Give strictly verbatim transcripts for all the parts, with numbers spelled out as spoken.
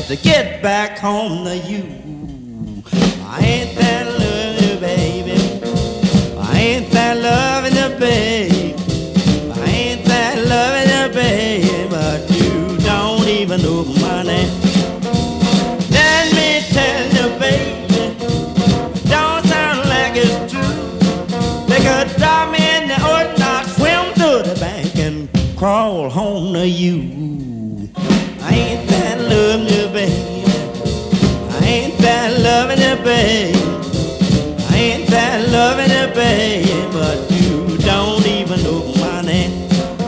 just to get back home to you. I ain't that loving you, baby. I ain't that loving you, baby. I ain't that loving you, baby, but you don't even know my name. Let me tell you, baby, don't sound like it's true. They could drop me in the ocean, I'll swim to the bank and crawl home to you. I ain't that loving you, baby. I ain't that loving you, baby. I ain't that loving you, baby, but you don't even know my name.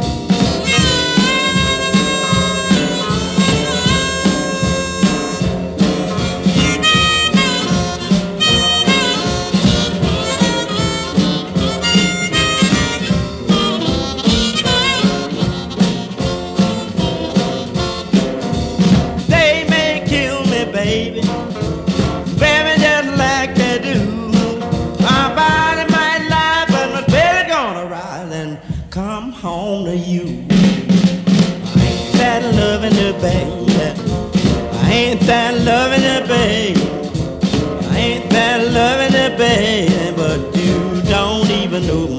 They may kill me, baby, baby, just like they do. My body might lie, but my belly gonna rise and come home to you. I ain't that loving you, baby. I ain't that loving you, baby. I ain't that loving you, baby, but you don't even know